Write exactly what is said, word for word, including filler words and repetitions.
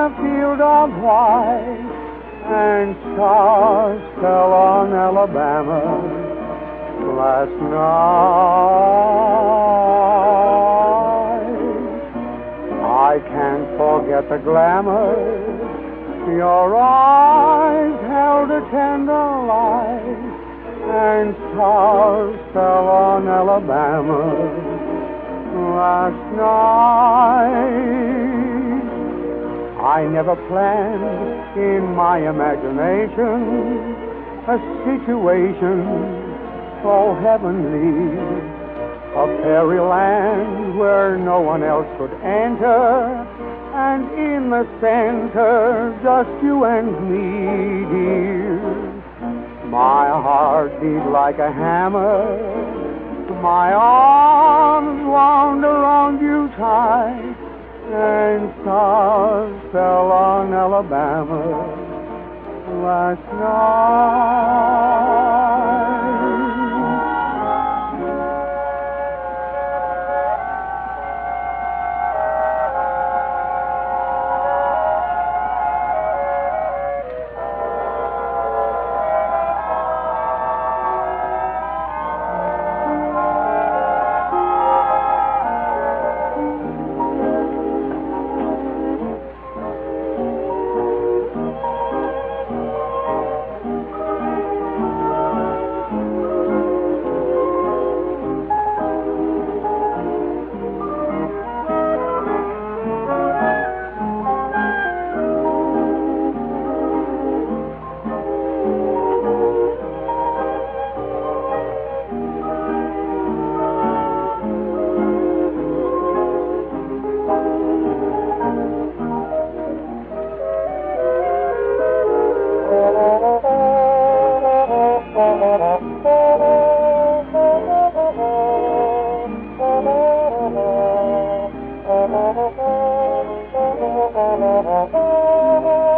a field of white, and stars fell on Alabama last night. I can't forget the glamour. Your eyes held a tender light, and stars fell on Alabama last night. I never planned in my imagination a situation so heavenly, a fairyland where no one else could enter, and in the center just you and me, dear. My heart beat like a hammer, my arms wound around you tight, and stars fell on Alabama last night. Thank you.